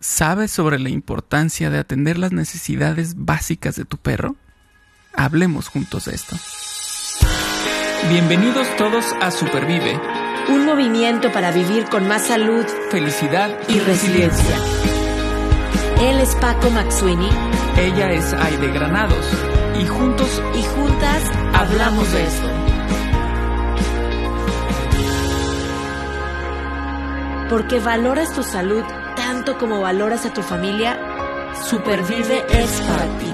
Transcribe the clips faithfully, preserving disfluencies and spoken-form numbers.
¿Sabes sobre la importancia de atender las necesidades básicas de tu perro? Hablemos juntos de esto. Bienvenidos todos a Supervive, un movimiento para vivir con más salud, felicidad y, y resiliencia. Él es Paco McSweeney. Ella es Aide Granados. Y juntos y juntas hablamos de esto. Porque valoras tu salud tanto como valoras a tu familia, Supervive es para ti.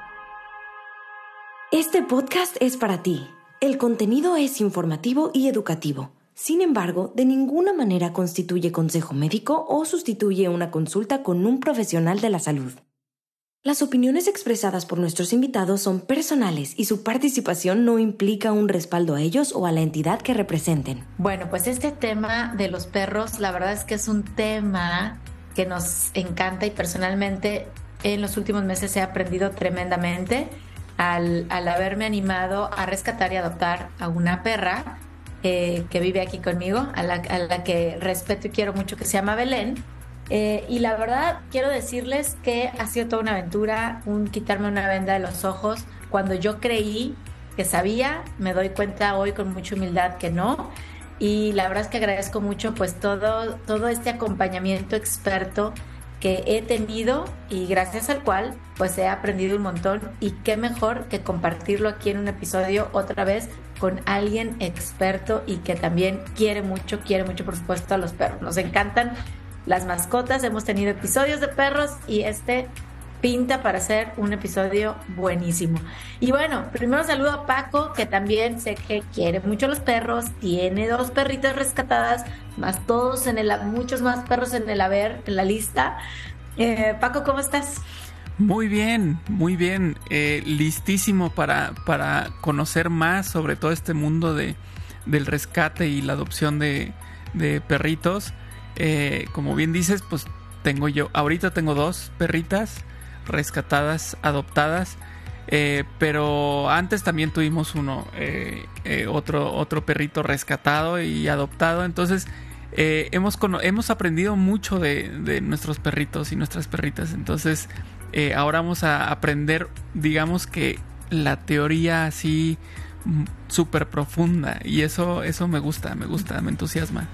Este podcast es para ti. El contenido es informativo y educativo. Sin embargo, de ninguna manera constituye consejo médico o sustituye una consulta con un profesional de la salud. Las opiniones expresadas por nuestros invitados son personales y su participación no implica un respaldo a ellos o a la entidad que representen. Bueno, pues este tema de los perros, la verdad es que es un tema que nos encanta y personalmente en los últimos meses he aprendido tremendamente al, al haberme animado a rescatar y adoptar a una perra eh, que vive aquí conmigo, a la, a la que respeto y quiero mucho, que se llama Belén. Eh, y la verdad quiero decirles que ha sido toda una aventura, un quitarme una venda de los ojos. Cuando yo creí que sabía, me doy cuenta hoy con mucha humildad que no. Y la verdad es que agradezco mucho pues todo, todo este acompañamiento experto que he tenido y gracias al cual pues he aprendido un montón. Y qué mejor que compartirlo aquí en un episodio otra vez con alguien experto y que también quiere mucho, quiere mucho por supuesto a los perros. Nos encantan las mascotas, hemos tenido episodios de perros y este pinta para ser un episodio buenísimo. Y bueno, primero saludo a Paco, que también sé que quiere mucho a los perros, tiene dos perritas rescatadas, más todos en el, muchos más perros en el haber, en la lista. Eh, Paco, ¿cómo estás? Muy bien, muy bien, eh, listísimo para, para conocer más sobre todo este mundo de, del rescate y la adopción de, de perritos. Eh, como bien dices, pues tengo yo, ahorita tengo dos perritas rescatadas, adoptadas, eh, pero antes también tuvimos uno, eh, eh, otro, otro perrito rescatado y adoptado. Entonces eh, hemos, cono- hemos aprendido mucho de, de nuestros perritos y nuestras perritas. Entonces eh, ahora vamos a aprender, digamos que la teoría así súper profunda, y eso, eso me gusta, me gusta, me entusiasma.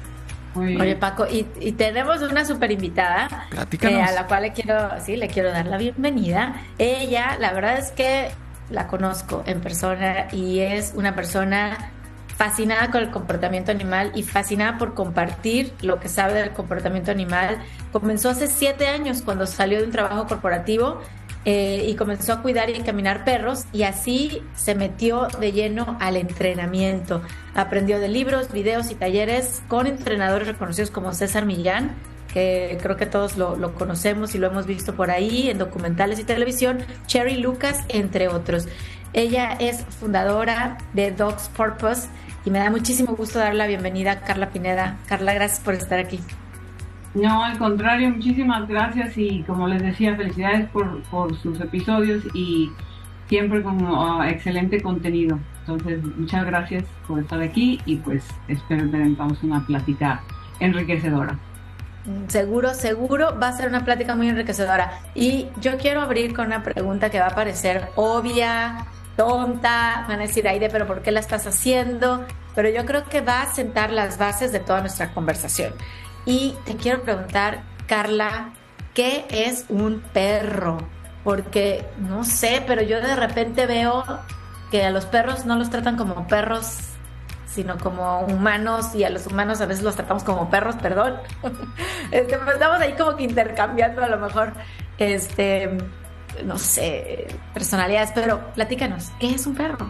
Oye, Paco, y, y tenemos una súper invitada eh, a la cual le quiero, sí, le quiero dar la bienvenida. Ella, la verdad es que la conozco en persona y es una persona fascinada con el comportamiento animal y fascinada por compartir lo que sabe del comportamiento animal. Comenzó hace siete años cuando salió de un trabajo corporativo eh, y comenzó a cuidar y encaminar perros, y así se metió de lleno al entrenamiento. Aprendió de libros, videos y talleres con entrenadores reconocidos como César Millán, que creo que todos lo, lo conocemos y lo hemos visto por ahí en documentales y televisión, Cherry Lucas, entre otros. Ella es fundadora de Dogs Purpose y me da muchísimo gusto dar la bienvenida a Carla Pineda. Carla, gracias por estar aquí. No, al contrario, muchísimas gracias y como les decía, felicidades por, por sus episodios y siempre con uh, excelente contenido. Entonces, muchas gracias por estar aquí y pues espero que tengamos una plática enriquecedora. Seguro, seguro va a ser una plática muy enriquecedora. Y yo quiero abrir con una pregunta que va a parecer obvia, tonta, van a decir, Aide, pero ¿por qué la estás haciendo? Pero yo creo que va a sentar las bases de toda nuestra conversación. Y te quiero preguntar, Carla, ¿qué es un perro? Porque no sé, pero yo de repente veo que a los perros no los tratan como perros, sino como humanos, y a los humanos a veces los tratamos como perros, perdón. Este, pues estamos ahí como que intercambiando a lo mejor, este, no sé, personalidades, pero platícanos, ¿qué es un perro?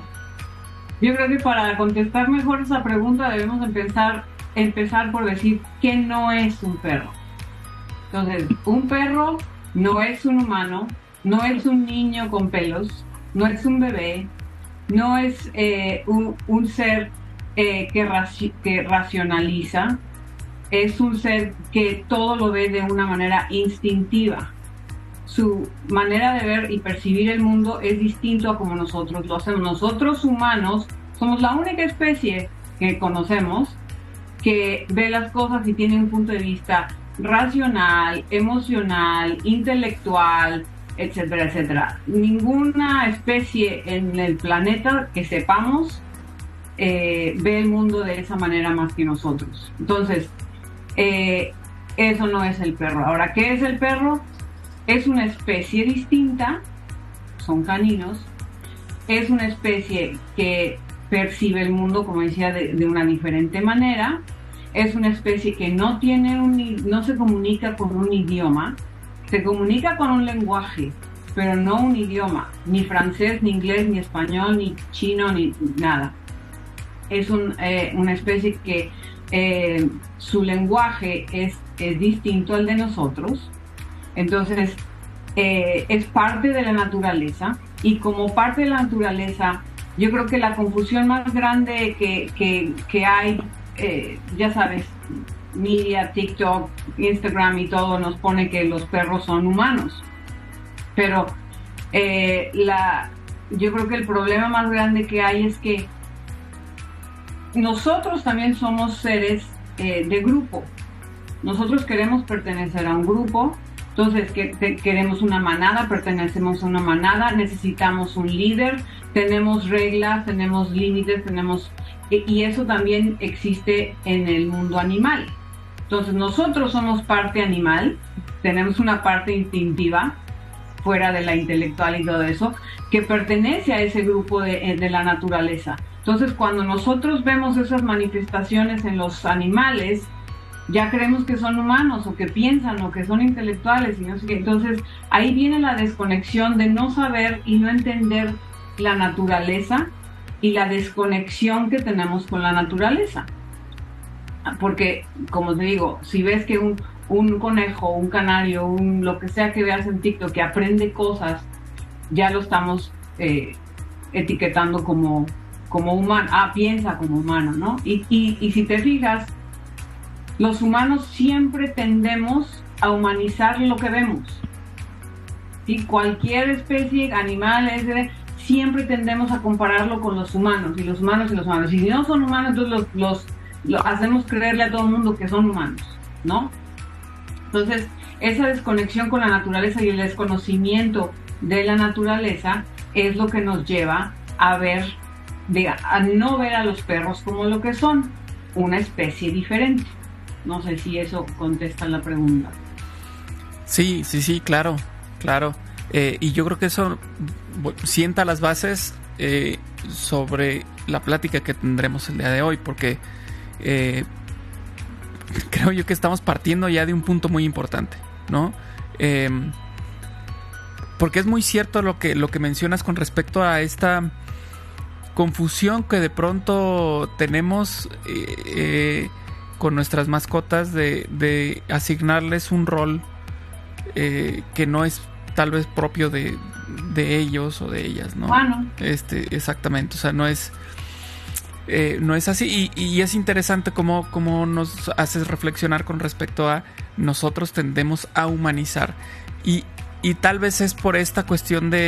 Yo creo que para contestar mejor esa pregunta debemos empezar, empezar por decir qué no es un perro. Entonces, un perro no es un humano, no es un niño con pelos, no es un bebé, no es eh, un, un ser eh, que, raci- que racionaliza, es un ser que todo lo ve de una manera instintiva. Su manera de ver y percibir el mundo es distinto a como nosotros lo hacemos. Nosotros humanos somos la única especie que conocemos que ve las cosas y tiene un punto de vista racional, emocional, intelectual, etcétera, etcétera. Ninguna especie en el planeta que sepamos eh, ve el mundo de esa manera más que nosotros. Entonces, eh, eso no es el perro. Ahora, ¿qué es el perro? Es una especie distinta, son caninos, es una especie que percibe el mundo, como decía, de, de una diferente manera. Es una especie que no tiene un, no se comunica con un idioma, se comunica con un lenguaje, pero no un idioma, ni francés, ni inglés, ni español, ni chino, ni nada. Es un, eh, una especie que eh, su lenguaje es, es distinto al de nosotros, entonces eh, es parte de la naturaleza, y como parte de la naturaleza, yo creo que la confusión más grande que, que, que hay, eh, ya sabes, media, TikTok, Instagram y todo nos pone que los perros son humanos, pero eh, la, yo creo que el problema más grande que hay es que nosotros también somos seres eh, de grupo. Nosotros queremos pertenecer a un grupo, entonces que, te, queremos una manada, pertenecemos a una manada, necesitamos un líder, tenemos reglas, tenemos límites, tenemos y eso también existe en el mundo animal. Entonces nosotros somos parte animal, tenemos una parte instintiva fuera de la intelectual y todo eso, que pertenece a ese grupo de, de la naturaleza. Entonces cuando nosotros vemos esas manifestaciones en los animales, ya creemos que son humanos o que piensan o que son intelectuales y no sé qué. Entonces ahí viene la desconexión de no saber y no entender la naturaleza y la desconexión que tenemos con la naturaleza. Porque, como te digo, si ves que un, un conejo, un canario, un, lo que sea que veas en TikTok que aprende cosas, ya lo estamos eh, etiquetando como, como humano. Ah, piensa como humano, ¿no? Y, y, y si te fijas, los humanos siempre tendemos a humanizar lo que vemos. ¿Sí? Cualquier especie, animal, ese, siempre tendemos a compararlo con los humanos, y los humanos y los humanos. Y si no son humanos, entonces los... los Lo hacemos creerle a todo el mundo que son humanos, ¿no? Entonces, esa desconexión con la naturaleza y el desconocimiento de la naturaleza es lo que nos lleva a ver, de, a no ver a los perros como lo que son, una especie diferente. No sé si eso contesta la pregunta. Sí, sí, sí, claro, claro. Eh, y yo creo que eso sienta las bases eh, sobre la plática que tendremos el día de hoy, porque Eh, creo yo que estamos partiendo ya de un punto muy importante, ¿no? Eh, porque es muy cierto lo que, lo que mencionas con respecto a esta confusión que de pronto tenemos eh, eh, con nuestras mascotas de, de asignarles un rol eh, que no es tal vez propio de, de ellos o de ellas, ¿no? Bueno. Este, exactamente, o sea, no es Eh, no es así, y, y es interesante cómo, cómo nos haces reflexionar con respecto a nosotros tendemos a humanizar, y, y tal vez es por esta cuestión de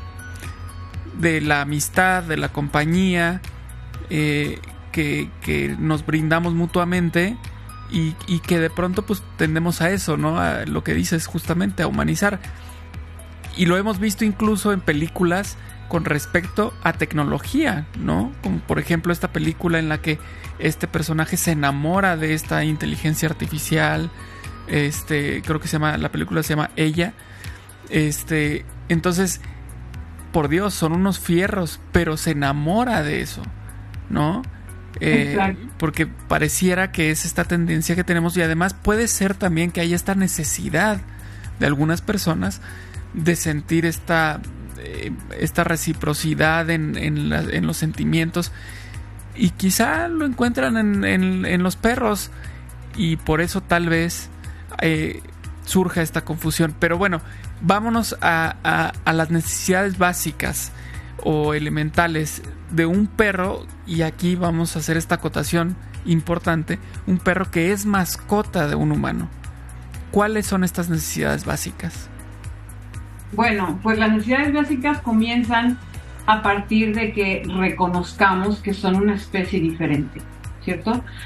de la amistad, de la compañía eh, que, que nos brindamos mutuamente, y, y que de pronto pues tendemos a eso, ¿no? A lo que dices, justamente a humanizar, y lo hemos visto incluso en películas con respecto a tecnología, ¿no? Como por ejemplo esta película en la que este personaje se enamora de esta inteligencia artificial, este, creo que se llama, la película se llama Ella, este, entonces, por Dios, son unos fierros, pero se enamora de eso, ¿no? Eh, porque pareciera que es esta tendencia que tenemos, y además puede ser también que haya esta necesidad de algunas personas de sentir esta esta reciprocidad en, en, la, en los sentimientos, y quizá lo encuentran en, en, en los perros, y por eso tal vez eh, surja esta confusión. Pero bueno, vámonos a, a, a las necesidades básicas o elementales de un perro, y aquí vamos a hacer esta acotación importante: un perro que es mascota de un humano. ¿Cuáles son estas necesidades básicas? Bueno, pues las necesidades básicas comienzan a partir de que reconozcamos que son una especie diferente, ¿cierto?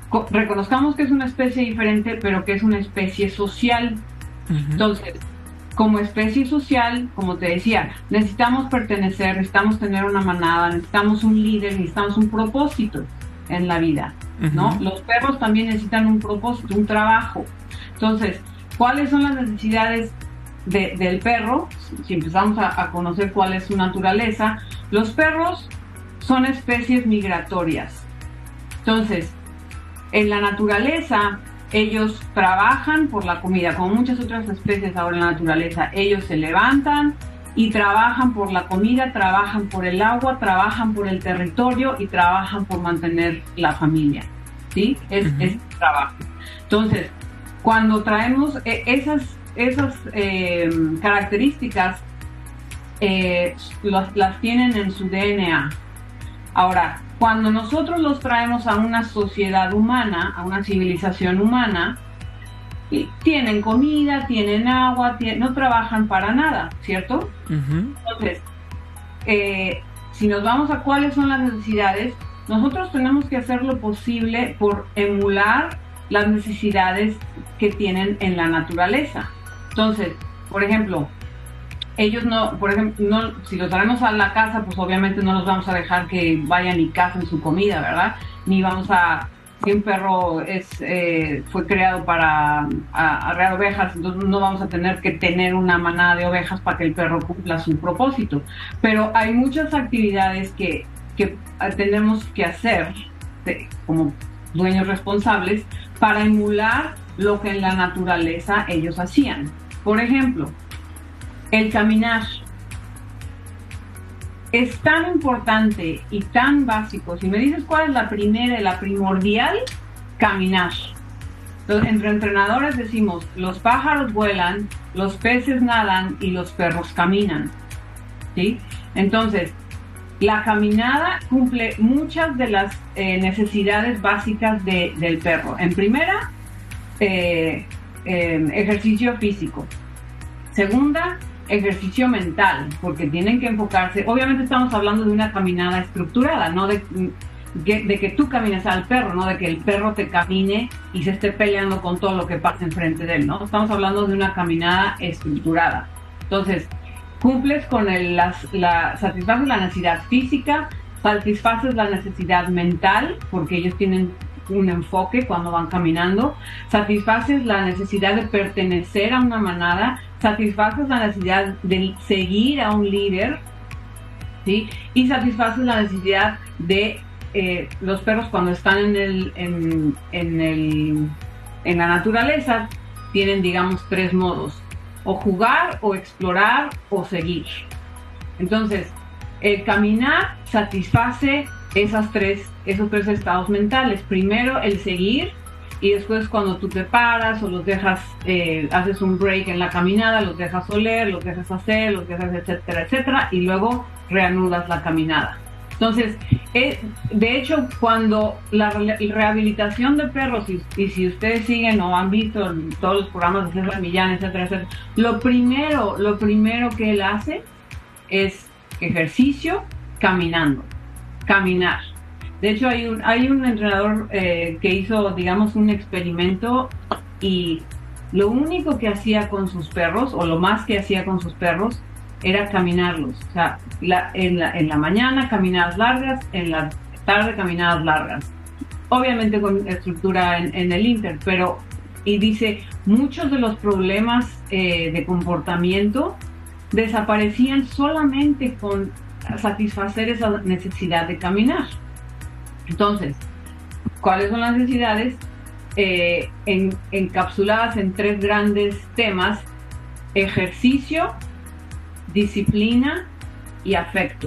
co- reconozcamos que es una especie diferente, pero que es una especie social. Uh-huh. Entonces, como especie social, como te decía, necesitamos pertenecer, necesitamos tener una manada, necesitamos un líder, necesitamos un propósito en la vida, ¿no? Uh-huh. Los perros también necesitan un propósito, un trabajo. Entonces, ¿cuáles son las necesidades de, del perro? Si empezamos a, a conocer cuál es su naturaleza, los perros son especies migratorias. Entonces, en la naturaleza, ellos trabajan por la comida, como muchas otras especies ahora en la naturaleza. Ellos se levantan y trabajan por la comida, trabajan por el agua, trabajan por el territorio y trabajan por mantener la familia, ¿sí? Es, uh-huh. es trabajo. Entonces, cuando traemos eh, esas, esas eh, características, eh, las, las tienen en su D N A. Ahora, cuando nosotros los traemos a una sociedad humana, a una civilización humana, tienen comida, tienen agua, tienen, no trabajan para nada, ¿cierto? Uh-huh. Entonces, eh, si nos vamos a cuáles son las necesidades, nosotros tenemos que hacer lo posible por emular las necesidades que tienen en la naturaleza. Entonces, por ejemplo, ellos no, por ejemplo, no, si los traemos a la casa, pues obviamente no los vamos a dejar que vayan y cacen su comida, ¿verdad? Ni vamos a, si un perro es, eh, fue creado para arrear ovejas, entonces no vamos a tener que tener una manada de ovejas para que el perro cumpla su propósito. Pero hay muchas actividades que, que tenemos que hacer de, como dueños responsables para emular lo que en la naturaleza ellos hacían. Por ejemplo, el caminar es tan importante y tan básico. Si me dices cuál es la primera y la primordial, caminar. Entonces, entre entrenadores decimos, los pájaros vuelan, los peces nadan y los perros caminan, ¿sí? Entonces, la caminada cumple muchas de las eh, necesidades básicas de, del perro. En primera, eh, eh, ejercicio físico. Segunda, ejercicio mental, porque tienen que enfocarse. Obviamente estamos hablando de una caminada estructurada, no de, de, de que tú camines al perro, no de que el perro te camine y se esté peleando con todo lo que pasa enfrente de él, ¿no? Estamos hablando de una caminada estructurada. Entonces, cumples con el, las, la, satisfaces la necesidad física, satisfaces la necesidad mental, porque ellos tienen un enfoque cuando van caminando, satisfaces la necesidad de pertenecer a una manada, satisfaces la necesidad de seguir a un líder, ¿sí? Y satisfaces la necesidad de eh, los perros cuando están en el, en, en el en la naturaleza tienen, digamos, tres modos: o jugar, o explorar, o seguir. Entonces, el caminar satisface esas tres, esos tres estados mentales. Primero el seguir, y después cuando tú te paras o los dejas, eh, haces un break en la caminada, los dejas oler, los dejas hacer, los dejas etcétera, etcétera, y luego reanudas la caminada. Entonces, eh, de hecho, cuando la re- rehabilitación de perros, y, y si ustedes siguen o han visto todos los programas de César Millán, etcétera, etcétera, lo primero, lo primero que él hace es ejercicio caminando. Caminar. De hecho, hay un, hay un entrenador eh, que hizo, digamos, un experimento, y lo único que hacía con sus perros, o lo más que hacía con sus perros, era caminarlos. O sea, la, en, la, en la mañana caminadas largas, en la tarde caminadas largas. Obviamente con estructura en, en el inter, pero, y dice, muchos de los problemas eh, de comportamiento desaparecían solamente con satisfacer esa necesidad de caminar. Entonces, ¿cuáles son las necesidades? Eh, en, encapsuladas en tres grandes temas: ejercicio, disciplina y afecto.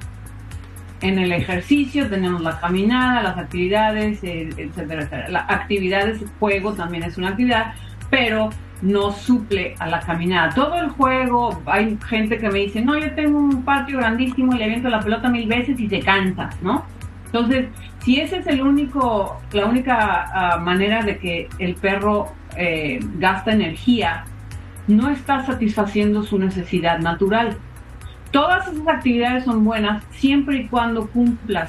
En el ejercicio tenemos la caminada, las actividades, eh, etcétera, etcétera. La actividades, juego también es una actividad, pero no suple a la caminada. Todo el juego, hay gente que me dice, no, yo tengo un patio grandísimo y le aviento la pelota mil veces y se cansa, ¿no? Entonces, si esa es el único, la única uh, manera de que el perro eh, gasta energía, no está satisfaciendo su necesidad natural. Todas esas actividades son buenas siempre y cuando cumplas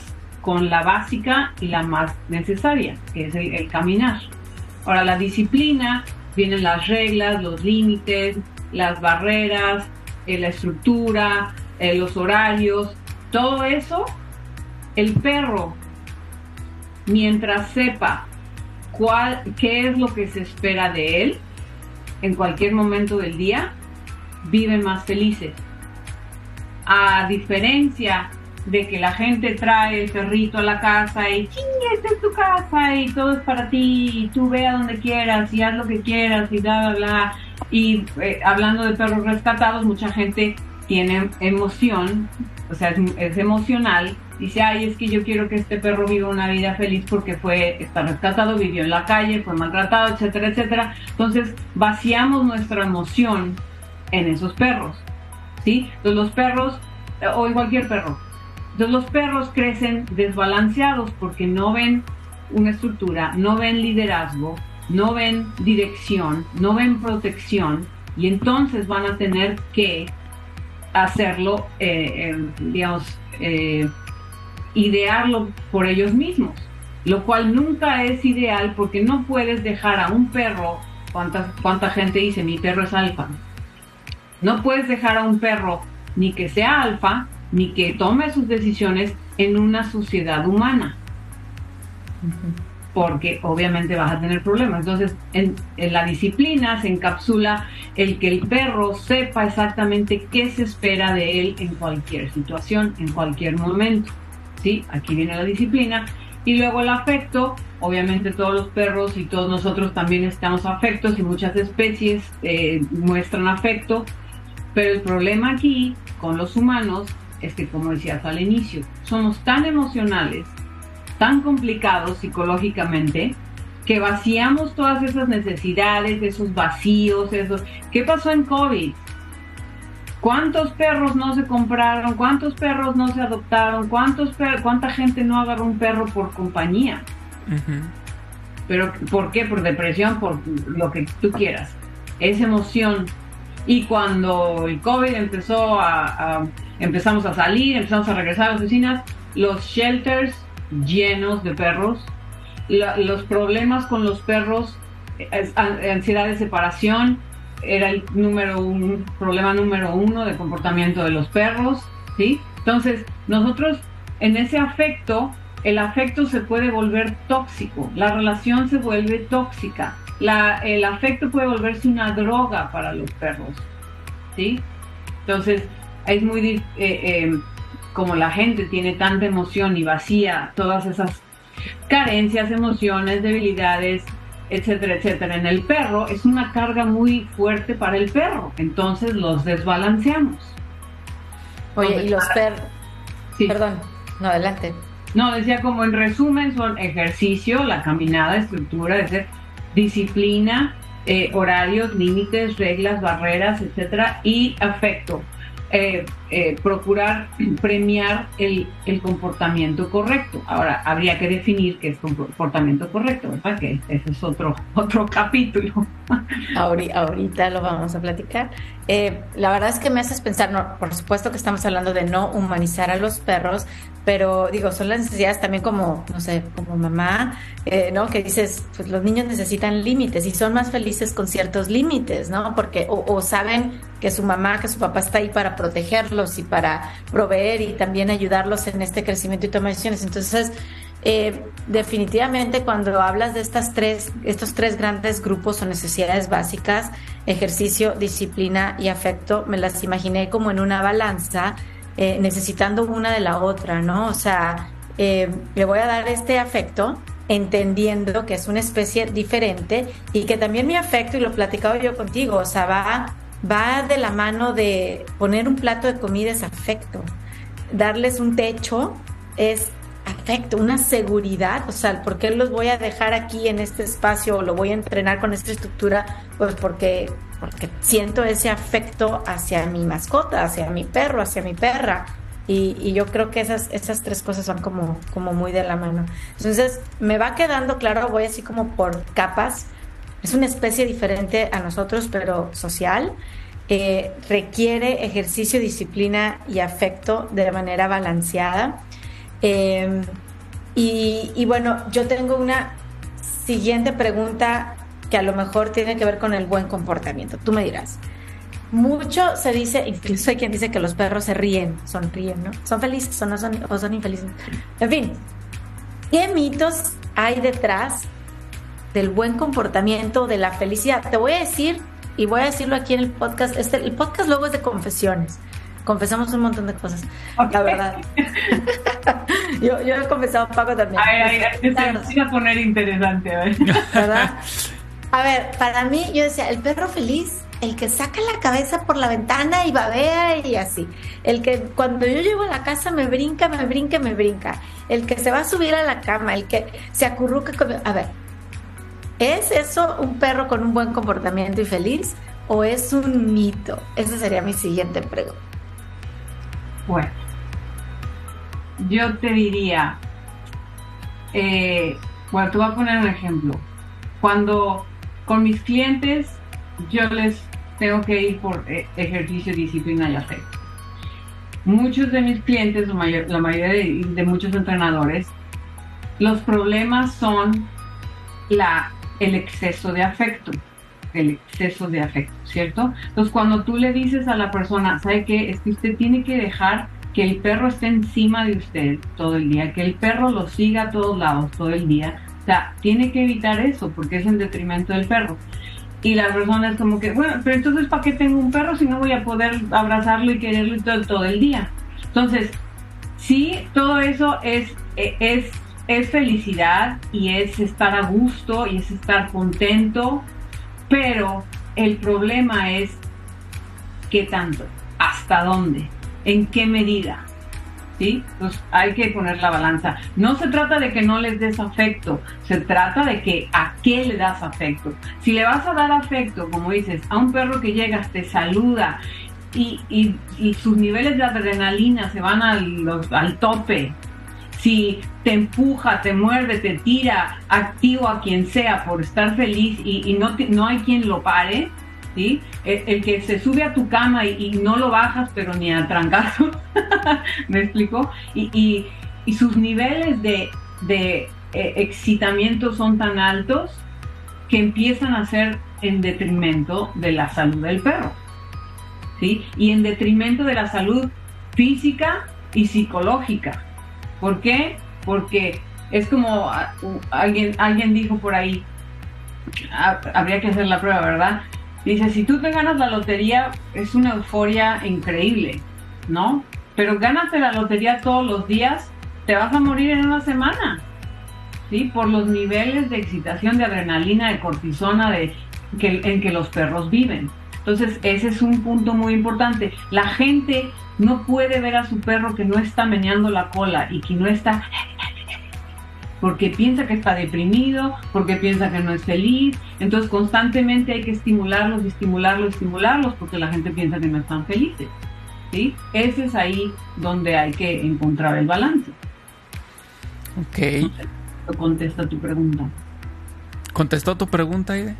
con la básica y la más necesaria, que es el, el caminar. Ahora, la disciplina, vienen las reglas, los límites, las barreras, eh, la estructura, eh, los horarios, todo eso. El perro, mientras sepa cuál, qué es lo que se espera de él en cualquier momento del día, viven más felices. A diferencia de que la gente trae el perrito a la casa y ¡sí, esta es tu casa! Y todo es para ti, y tú ve a donde quieras, y haz lo que quieras, y bla, bla, bla. Y eh, hablando de perros rescatados, mucha gente tiene emoción, o sea, es, es emocional. Dice, ay, es que yo quiero que este perro viva una vida feliz porque fue, está rescatado, vivió en la calle, fue maltratado, etcétera, etcétera. Entonces, vaciamos nuestra emoción en esos perros, ¿sí? Entonces, los perros, o en cualquier perro, entonces los perros crecen desbalanceados porque no ven una estructura, no ven liderazgo, no ven dirección, no ven protección, y entonces van a tener que hacerlo, eh, eh, digamos, eh, idearlo por ellos mismos, lo cual nunca es ideal porque no puedes dejar a un perro, ¿cuánta, cuánta gente dice mi perro es alfa? No puedes dejar a un perro ni que sea alfa, ni que tome sus decisiones en una sociedad humana, porque obviamente vas a tener problemas. Entonces, en, en la disciplina se encapsula el que el perro sepa exactamente qué se espera de él en cualquier situación, en cualquier momento. ¿Sí? Aquí viene la disciplina. Y luego el afecto. Obviamente todos los perros y todos nosotros también necesitamos afectos, y muchas especies eh, muestran afecto. Pero el problema aquí con los humanos es que, como decías al inicio, somos tan emocionales, tan complicados psicológicamente, que vaciamos todas esas necesidades, esos vacíos, esos... ¿Qué pasó en COVID? ¿Cuántos perros no se compraron? ¿Cuántos perros no se adoptaron? ¿Cuántos per... ¿Cuánta gente no agarró un perro por compañía? Uh-huh. ¿Pero por qué? Por depresión, por lo que tú quieras. Es emoción. Y cuando el COVID empezó a, a... empezamos a salir, empezamos a regresar a las oficinas, los shelters llenos de perros, la, los problemas con los perros, ansiedad de separación, era el número un, problema número uno de comportamiento de los perros, ¿sí? Entonces, nosotros en ese afecto, el afecto se puede volver tóxico, la relación se vuelve tóxica, la, el afecto puede volverse una droga para los perros, ¿sí? Entonces, es muy... Eh, eh, como la gente tiene tanta emoción y vacía todas esas carencias, emociones, debilidades, etcétera, etcétera, en el perro, es una carga muy fuerte para el perro, entonces los desbalanceamos. Oye, entonces, y los perros... Sí. Perdón, no, adelante. No, decía como en resumen son ejercicio, la caminada, estructura, es decir, disciplina, eh, horarios, límites, reglas, barreras, etcétera, y afecto. Eh, eh, procurar premiar el, el comportamiento correcto. Ahora, habría que definir qué es comportamiento correcto, ¿verdad? Que ese es otro, otro capítulo. Ahorita, ahorita lo vamos a platicar. Eh, la verdad es que me haces pensar, no, por supuesto que estamos hablando de no humanizar a los perros, pero digo, son las necesidades también como, no sé, como mamá, eh, ¿no? Que dices, pues los niños necesitan límites y son más felices con ciertos límites, ¿no? Porque o, o saben que su mamá, que su papá está ahí para protegerlos y para proveer y también ayudarlos en este crecimiento y toma de decisiones. Entonces, eh, definitivamente cuando hablas de estas tres, estos tres grandes grupos o necesidades básicas, ejercicio, disciplina y afecto, me las imaginé como en una balanza, eh, necesitando una de la otra, ¿no? O sea, eh, le voy a dar este afecto, entendiendo que es una especie diferente y que también mi afecto, y lo platicaba yo contigo, o sea, va, va de la mano de poner un plato de comida es afecto, darles un techo es afecto, una seguridad, o sea, ¿por qué los voy a dejar aquí en este espacio o lo voy a entrenar con esta estructura? Pues porque, porque siento ese afecto hacia mi mascota, hacia mi perro, hacia mi perra. Y, y yo creo que esas, esas tres cosas van como, como muy de la mano. Entonces, me va quedando claro, voy así como por capas. Es una especie diferente a nosotros, pero social. Eh, requiere ejercicio, disciplina y afecto de manera balanceada. Eh, Y, y bueno, yo tengo una siguiente pregunta que a lo mejor tiene que ver con el buen comportamiento. Tú me dirás. Mucho se dice, incluso hay quien dice que los perros se ríen, sonríen, ¿no? Son felices o no son, o son infelices. En fin, ¿qué mitos hay detrás del buen comportamiento, de la felicidad? Te voy a decir, y voy a decirlo aquí en el podcast, este, el podcast luego es de confesiones. Confesamos un montón de cosas, okay. La verdad. yo, yo he confesado Paco también. Ay, ay, ay, se va a poner interesante, a ver. ¿Verdad? A ver, para mí, yo decía, el perro feliz, el que saca la cabeza por la ventana y babea y así. El que cuando yo llego a la casa me brinca, me brinca, me brinca. El que se va a subir a la cama, el que se acurruca con... A ver, ¿es eso un perro con un buen comportamiento y feliz o es un mito? Esa sería mi siguiente pregunta. Bueno, yo te diría, eh, bueno, te voy a poner un ejemplo. Cuando con mis clientes yo les tengo que ir por ejercicio, disciplina y afecto. Muchos de mis clientes, la mayor, la mayoría de, de muchos entrenadores, los problemas son la, el exceso de afecto, el exceso de afecto, ¿cierto? Entonces, cuando tú le dices a la persona, ¿sabe qué? Es que usted tiene que dejar que el perro esté encima de usted todo el día, que el perro lo siga a todos lados todo el día. O sea, tiene que evitar eso porque es en detrimento del perro. Y la persona es como que, bueno, pero entonces ¿para qué tengo un perro si no voy a poder abrazarlo y quererlo todo, todo el día? Entonces, sí, todo eso es, es, es felicidad y es estar a gusto y es estar contento, pero el problema es ¿qué tanto? ¿Hasta dónde? ¿En qué medida? ¿Sí? Entonces hay que poner la balanza. No se trata de que no les des afecto, se trata de que a qué le das afecto. Si le vas a dar afecto, como dices, a un perro que llegas, te saluda y, y, y sus niveles de adrenalina se van al, los, al tope, si te empuja, te muerde, te tira, activo a quien sea por estar feliz y, y no, te, no hay quien lo pare, ¿sí? El, el que se sube a tu cama y, y no lo bajas, pero ni a trancazo, ¿me explico? Y, y, y sus niveles de, de eh, excitamiento son tan altos que empiezan a ser en detrimento de la salud del perro, ¿sí? Y en detrimento de la salud física y psicológica. ¿Por qué? Porque es como uh, alguien, alguien dijo por ahí, ah, habría que hacer la prueba, ¿verdad? Dice, si tú te ganas la lotería, es una euforia increíble, ¿no? Pero gánate la lotería todos los días, te vas a morir en una semana, ¿sí? Por los niveles de excitación, de adrenalina, de cortisona, de, que, en que los perros viven. Entonces, ese es un punto muy importante. La gente no puede ver a su perro que no está meneando la cola y que no está... porque piensa que está deprimido, porque piensa que no es feliz. Entonces constantemente hay que estimularlos, estimularlos, estimularlos, porque la gente piensa que no están felices, ¿sí? Ese es ahí donde hay que encontrar el balance. Ok. Entonces, contesta tu pregunta. ¿Contestó tu pregunta, Aide?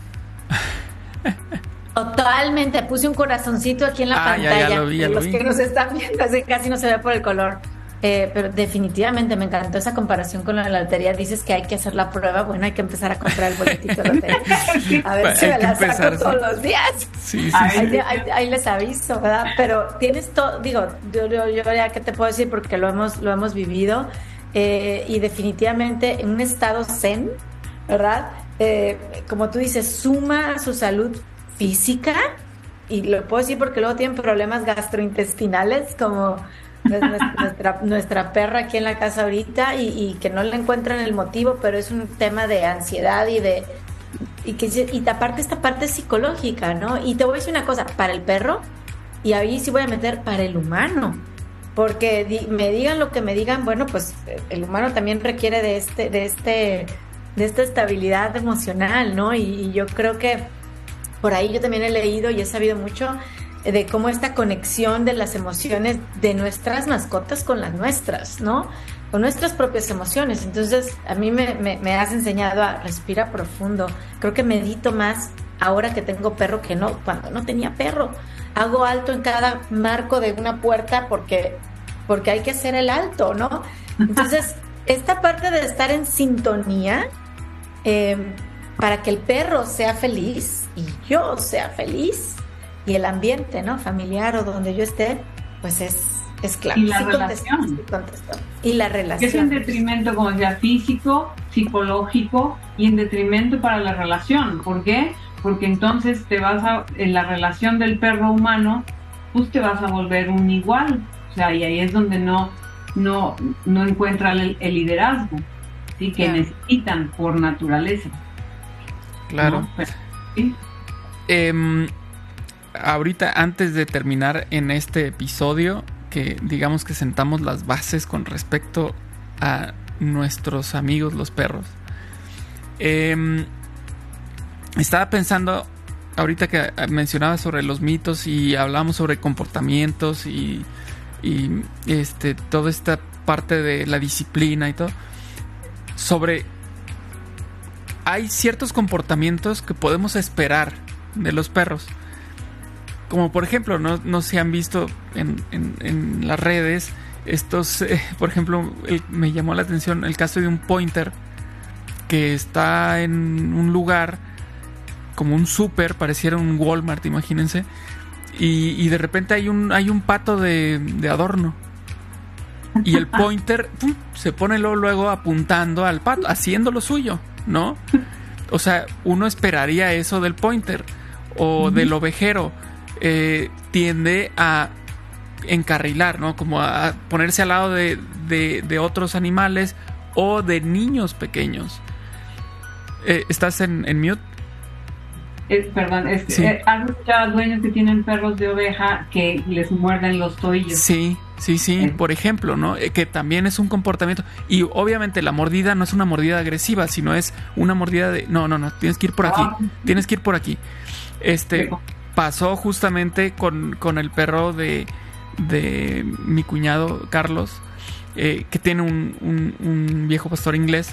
Totalmente, puse un corazoncito aquí en la ah, pantalla. Ya, ya lo vi, ya los lo vi. que nos están viendo, así casi no se ve por el color. Eh, pero definitivamente me encantó esa comparación con la lotería. Dices que hay que hacer la prueba. Bueno, hay que empezar a comprar el boletito de lotería. A ver Pues si hay me que la empezar, saco sí. todos los días. Sí, sí, ahí, sí. ahí, ahí les aviso, ¿verdad? Pero tienes todo, digo, yo, yo, yo ya que te puedo decir porque lo hemos, lo hemos vivido eh, y definitivamente en un estado zen, ¿verdad? Eh, como tú dices, suma a su salud física y lo puedo decir porque luego tienen problemas gastrointestinales como nuestra, nuestra perra aquí en la casa ahorita y, y que no le encuentran el motivo, pero es un tema de ansiedad y de y que y aparte esta parte psicológica, ¿no? Y te voy a decir una cosa, para el perro, y ahí sí voy a meter para el humano, porque di, me digan lo que me digan, bueno, pues el humano también requiere de este de este de esta estabilidad emocional, ¿no? Y, y yo creo que por ahí yo también he leído y he sabido mucho de cómo esta conexión de las emociones de nuestras mascotas con las nuestras, ¿no? Con nuestras propias emociones. Entonces, a mí me, me, me has enseñado a respirar profundo. Creo que medito más ahora que tengo perro que no, cuando no tenía perro. Hago alto en cada marco de una puerta porque, porque hay que hacer el alto, ¿no? Entonces, esta parte de estar en sintonía, eh, para que el perro sea feliz y yo sea feliz, y el ambiente, ¿no? Familiar o donde yo esté, pues es, es clave. Y la sí relación. Contestó, sí contestó. Y la relación. Que es en detrimento, como decía, físico, psicológico y en detrimento para la relación. ¿Por qué? Porque entonces te vas a, en la relación del perro humano, pues te vas a volver un igual. O sea, y ahí es donde no, no, no encuentra el, el liderazgo, ¿sí? Que claro. necesitan por naturaleza. Claro. ¿No? Pero, ¿sí? eh, ahorita, antes de terminar en este episodio, que digamos que sentamos las bases con respecto a nuestros amigos los perros. Eh, estaba pensando, ahorita que mencionaba sobre los mitos y hablamos sobre comportamientos y, y este, toda esta parte de la disciplina y todo, sobre hay ciertos comportamientos que podemos esperar de los perros. Como por ejemplo, no, no se han visto en, en, en las redes estos, eh, por ejemplo, el, me llamó la atención el caso de un pointer que está en un lugar como un súper, pareciera un Walmart, imagínense, y, y de repente hay un, hay un pato de, de adorno y el pointer ¡pum!, se pone luego, luego apuntando al pato, haciendo lo suyo, ¿no? O sea, uno esperaría eso del pointer o uh-huh. del ovejero. Eh, tiende a encarrilar, ¿no? Como a ponerse al lado de, de, de otros animales o de niños pequeños. Eh, ¿Estás en, en mute? Es, perdón, es, sí. eh, ¿has escuchado a dueños que tienen perros de oveja que les muerden los tobillos? Sí, sí, sí, eh. por ejemplo, ¿no? Eh, que también es un comportamiento. Y obviamente la mordida no es una mordida agresiva, sino es una mordida de... No, no, no, tienes que ir por aquí, oh. tienes que ir por aquí. Este... Pasó justamente con, con el perro de, de mi cuñado Carlos, eh, que tiene un, un, un viejo pastor inglés.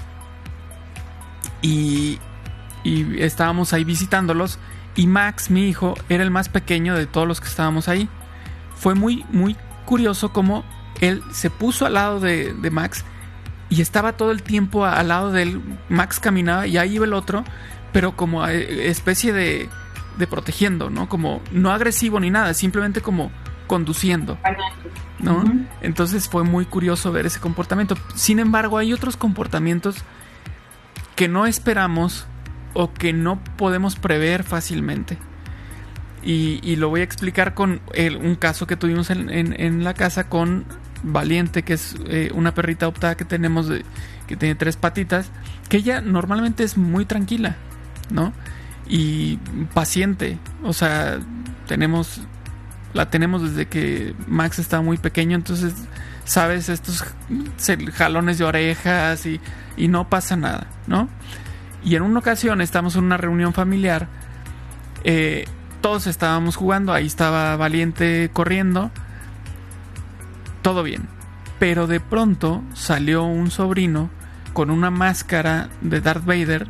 Y, y estábamos ahí visitándolos. Y Max, mi hijo, era el más pequeño de todos los que estábamos ahí. Fue muy, muy curioso cómo él se puso al lado de, de Max y estaba todo el tiempo al lado de él. Max caminaba y ahí iba el otro, pero como especie de... de protegiendo, ¿no? Como no agresivo ni nada, simplemente como conduciendo, ¿no? Uh-huh. Entonces fue muy curioso ver ese comportamiento. Sin embargo, hay otros comportamientos que no esperamos o que no podemos prever fácilmente. Y, y lo voy a explicar con el, un caso que tuvimos en, en, en la casa con Valiente, que es eh, una perrita adoptada que tenemos, de, que tiene tres patitas, que ella normalmente es muy tranquila, ¿no? Y paciente, o sea, tenemos la tenemos desde que Max estaba muy pequeño, entonces sabes, estos jalones de orejas y, y no pasa nada, ¿no? Y en una ocasión estamos en una reunión familiar, eh, todos estábamos jugando, ahí estaba Valiente corriendo, todo bien, pero de pronto salió un sobrino con una máscara de Darth Vader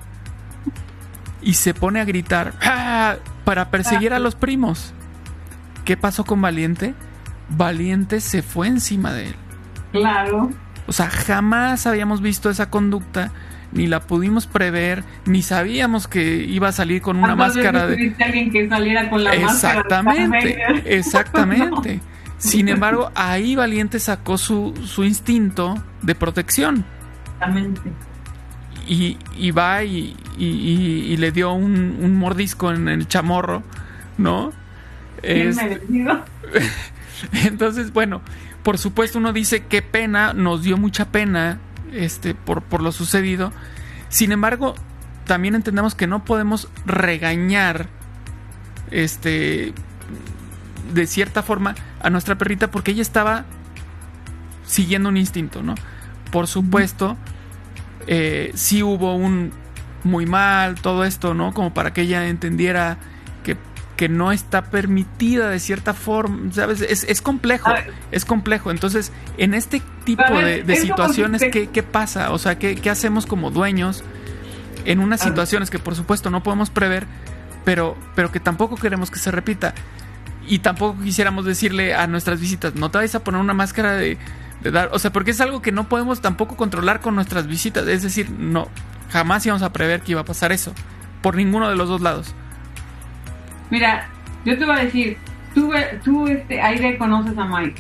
y se pone a gritar ¡ah!, para perseguir a los primos. ¿Qué pasó con Valiente? Valiente se fue encima de él. Claro. O sea, jamás habíamos visto esa conducta, ni la pudimos prever, ni sabíamos que iba a salir con una máscara de... alguien que saliera con la exactamente, máscara de exactamente. No. Sin embargo, ahí Valiente sacó su, su instinto de protección. Exactamente. Y, y va y, y, y, y le dio un, un mordisco en el chamorro, ¿no? Es... Entonces, bueno, por supuesto uno dice qué pena, nos dio mucha pena este, por, por lo sucedido. Sin embargo, también entendemos que no podemos regañar este, de cierta forma a nuestra perrita porque ella estaba siguiendo un instinto, ¿no? Por supuesto, eh, sí hubo un muy mal, todo esto, ¿no? Como para que ella entendiera que, que no está permitida de cierta forma, ¿sabes? Es, es complejo, es complejo. Entonces, en este tipo ver, de, de situaciones, ¿qué, ¿qué pasa? O sea, ¿qué, qué hacemos como dueños en unas situaciones que por supuesto no podemos prever, pero, pero que tampoco queremos que se repita? Y tampoco quisiéramos decirle a nuestras visitas, no te vayas a poner una máscara de de dar, o sea, porque es algo que no podemos tampoco controlar con nuestras visitas, es decir, no, jamás íbamos a prever que iba a pasar eso, por ninguno de los dos lados. Mira, yo te voy a decir, tú, tú este, Aire, conoces a Mike.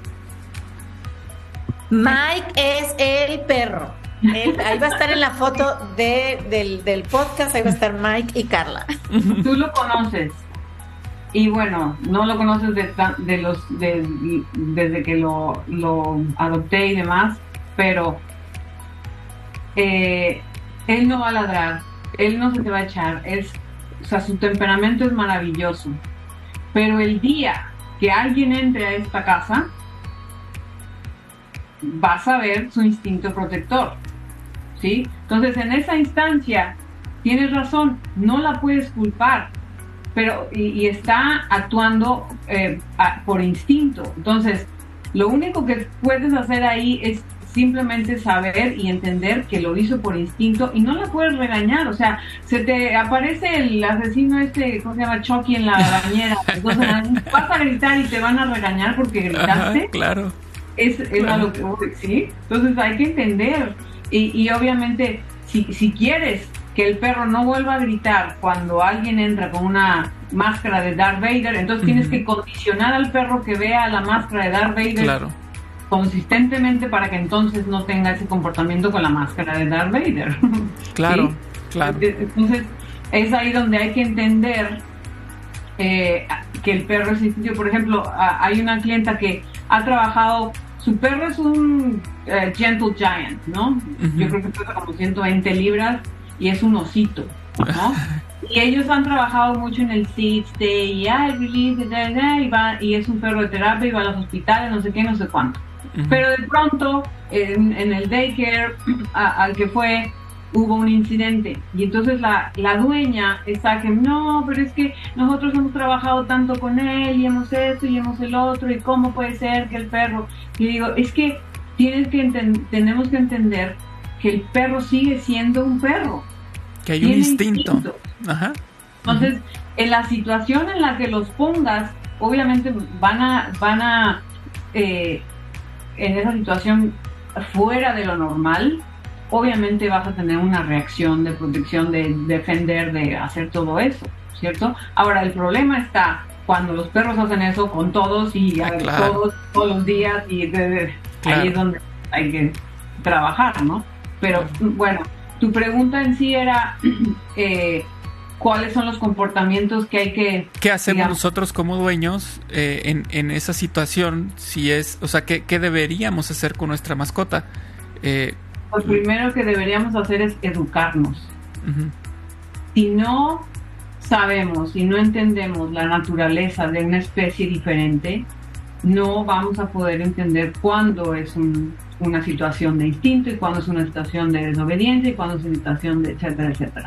Mike es el perro. Él, ahí va a estar en la foto de, del, del podcast, ahí va a estar Mike y Carla. Tú lo conoces. Y bueno, no lo conoces de, de los de, desde que lo, lo adopté y demás, pero eh, él no va a ladrar, él no se te va a echar, es, o sea, su temperamento es maravilloso. Pero el día que alguien entre a esta casa, vas a ver su instinto protector, ¿sí? Entonces, en esa instancia, tienes razón, no la puedes culpar, pero y, y está actuando eh, a, por instinto. Entonces, lo único que puedes hacer ahí es simplemente saber y entender que lo hizo por instinto y no la puedes regañar. O sea, se te aparece el asesino este, ¿cómo se llama? Chucky en la bañera. Entonces, vas a gritar y te van a regañar porque gritaste. Ajá, claro. Es, es claro. A lo que voy, ¿sí? Entonces hay que entender y, y obviamente si, si quieres que el perro no vuelva a gritar cuando alguien entra con una máscara de Darth Vader, entonces uh-huh. tienes que condicionar al perro que vea la máscara de Darth Vader claro. consistentemente para que entonces no tenga ese comportamiento con la máscara de Darth Vader. Claro, ¿sí? Claro. Entonces es ahí donde hay que entender eh, que el perro es instintivo. Por ejemplo, hay una clienta que ha trabajado, su perro es un uh, Gentle Giant, ¿no? Uh-huh. Yo creo que pesa como ciento veinte libras y es un osito, ¿no? Y ellos han trabajado mucho en el sit stay y ay, release, y, va, y es un perro de terapia y va a los hospitales, no sé qué, no sé cuánto. Uh-huh. Pero de pronto, en, en el daycare a, al que fue, hubo un incidente y entonces la, la dueña está que no, pero es que nosotros hemos trabajado tanto con él y hemos esto y hemos el otro y cómo puede ser que el perro, y digo, es que tienes que enten- tenemos que entender que el perro sigue siendo un perro, que hay un instinto, instinto. Ajá. Entonces uh-huh. en la situación en la que los pongas, obviamente van a van a eh, en esa situación fuera de lo normal, obviamente vas a tener una reacción de protección, de defender, de hacer todo eso, ¿cierto? Ahora, el problema está cuando los perros hacen eso con todos y ah, claro. todos, todos los días y de, de, claro. ahí es donde hay que trabajar, ¿no? Pero, bueno, tu pregunta en sí era eh, ¿cuáles son los comportamientos que hay que... ¿Qué hacemos digamos, nosotros como dueños eh, en, en esa situación? Si es, o sea, ¿qué, qué deberíamos hacer con nuestra mascota? Eh, Lo primero que deberíamos hacer es educarnos. Uh-huh. Si no sabemos y no entendemos la naturaleza de una especie diferente, no vamos a poder entender cuándo es un, una situación de instinto y cuándo es una situación de desobediencia y cuándo es una situación de etcétera, etcétera.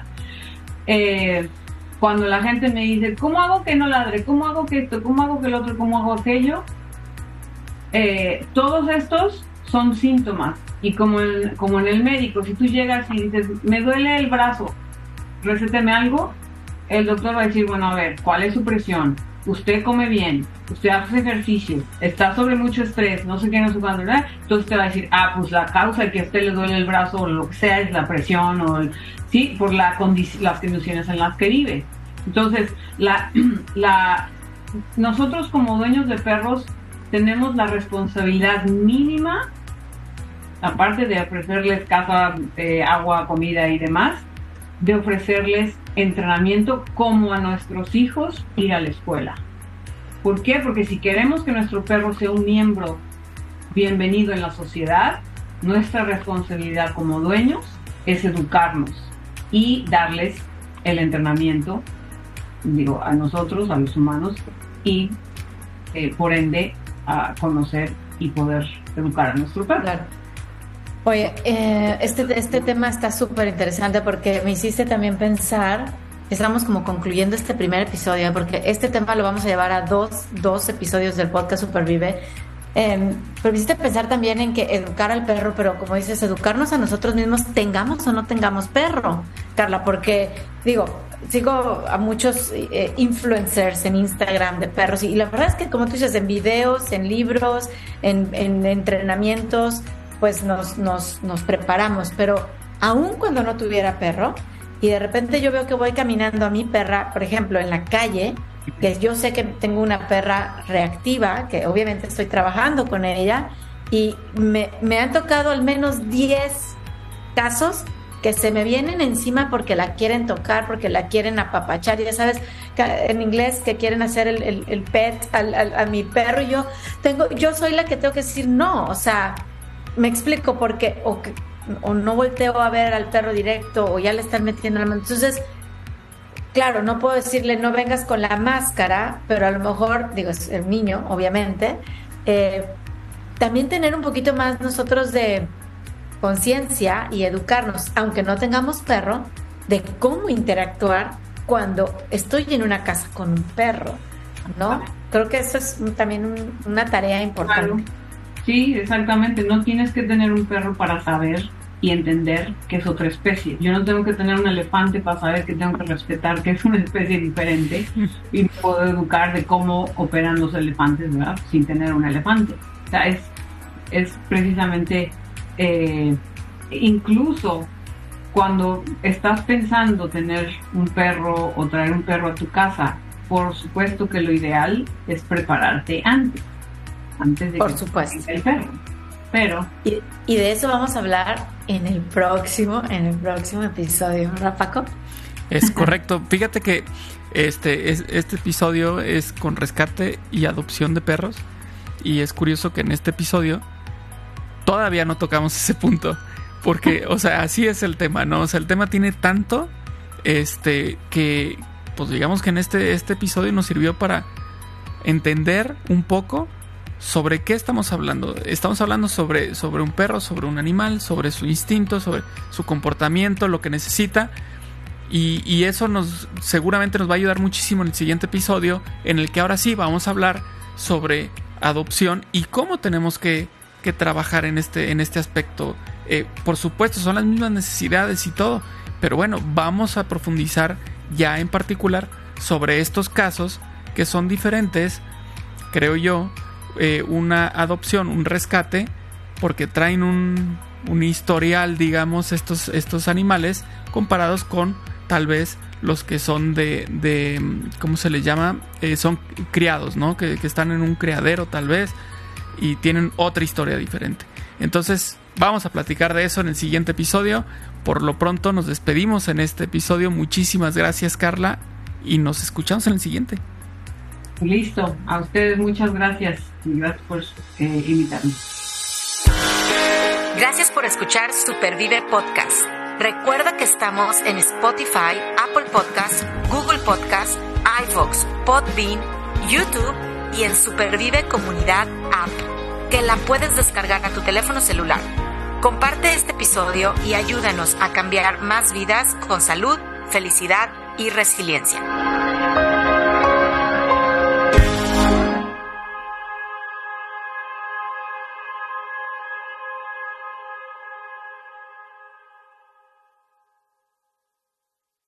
Eh, cuando la gente me dice, ¿cómo hago que no ladre? ¿Cómo hago que esto? ¿Cómo hago que el otro? ¿Cómo hago aquello? Eh, todos estos son síntomas. Y como en, como en el médico, si tú llegas y dices, me duele el brazo, recéteme algo, el doctor va a decir, bueno, a ver, ¿cuál es su presión? Usted come bien, usted hace ejercicio, está sobre mucho estrés, no sé qué, no sé cuándo, ¿verdad? Entonces te va a decir, ah, pues la causa de que a usted le duele el brazo o lo que sea es la presión o, el, sí, por la condi- las condiciones en las que vive. Entonces, la, la, nosotros como dueños de perros tenemos la responsabilidad mínima, aparte de ofrecerles casa, eh, agua, comida y demás, de ofrecerles entrenamiento como a nuestros hijos ir a la escuela. ¿Por qué? Porque si queremos que nuestro perro sea un miembro bienvenido en la sociedad, nuestra responsabilidad como dueños es educarnos y darles el entrenamiento, digo, a nosotros, a los humanos, y eh, por ende a conocer y poder educar a nuestro perro. Claro. Oye, eh, este, este tema está súper interesante porque me hiciste también pensar, estamos como concluyendo este primer episodio, porque este tema lo vamos a llevar a dos, dos episodios del podcast Supervive, eh, pero me hiciste pensar también en que educar al perro, pero como dices, educarnos a nosotros mismos, tengamos o no tengamos perro, Carla, porque digo, sigo a muchos eh, influencers en Instagram de perros y, y la verdad es que, como tú dices, en videos, en libros, en, en entrenamientos, pues nos, nos, nos preparamos, pero aún cuando no tuviera perro y de repente yo veo que voy caminando a mi perra, por ejemplo, en la calle, que yo sé que tengo una perra reactiva, que obviamente estoy trabajando con ella, y me, me han tocado al menos diez casos que se me vienen encima porque la quieren tocar, porque la quieren apapachar, ya sabes, en inglés, que quieren hacer el, el, el pet al, al, a mi perro, y yo tengo, yo soy la que tengo que decir no, o sea, me explico, porque o, que, o no volteo a ver al perro directo, o ya le están metiendo la mano, entonces, claro, no puedo decirle no vengas con la máscara, pero a lo mejor, digo, es el niño, obviamente, eh, también tener un poquito más nosotros de conciencia y educarnos, aunque no tengamos perro, de cómo interactuar cuando estoy en una casa con un perro, ¿no? Creo que eso es también un, una tarea importante. Claro. Sí, exactamente. No tienes que tener un perro para saber y entender que es otra especie. Yo no tengo que tener un elefante para saber que tengo que respetar que es una especie diferente y me puedo educar de cómo operan los elefantes, ¿verdad? Sin tener un elefante. O sea, es, es precisamente... Eh, incluso cuando estás pensando tener un perro o traer un perro a tu casa, por supuesto que lo ideal es prepararte antes, antes de por que supuesto tenga el perro. Pero y, y de eso vamos a hablar en el próximo, en el próximo episodio, ¿verdad, Paco? Es correcto. Fíjate que este, es, este episodio es con rescate y adopción de perros, y es curioso que en este episodio todavía no tocamos ese punto, porque, o sea, así es el tema, ¿no? O sea, el tema tiene tanto, este, que, pues digamos que en este, este episodio nos sirvió para entender un poco sobre qué estamos hablando. Estamos hablando sobre, sobre un perro, sobre un animal, sobre su instinto, sobre su comportamiento, lo que necesita, y, y eso nos, seguramente nos va a ayudar muchísimo en el siguiente episodio, en el que ahora sí vamos a hablar sobre adopción y cómo tenemos que que trabajar en este, en este aspecto. Eh, por supuesto, son las mismas necesidades y todo, pero bueno, vamos a profundizar ya en particular sobre estos casos que son diferentes, creo yo, eh, una adopción, un rescate, porque traen un, un historial, digamos, estos, estos animales, comparados con tal vez los que son de, de ¿cómo se les llama? Eh, son criados, ¿no? Que, que están en un criadero tal vez, y tienen otra historia diferente. Entonces vamos a platicar de eso en el siguiente episodio. Por lo pronto nos despedimos en este episodio. Muchísimas gracias, Carla, y nos escuchamos en el siguiente. Listo, a ustedes muchas gracias y gracias por eh, invitarme. Gracias por escuchar Supervive Podcast. Recuerda que estamos en Spotify, Apple Podcast, Google Podcast, iVoox, Podbean, YouTube y en Supervive Comunidad App, que la puedes descargar a tu teléfono celular. Comparte este episodio y ayúdanos a cambiar más vidas con salud, felicidad y resiliencia.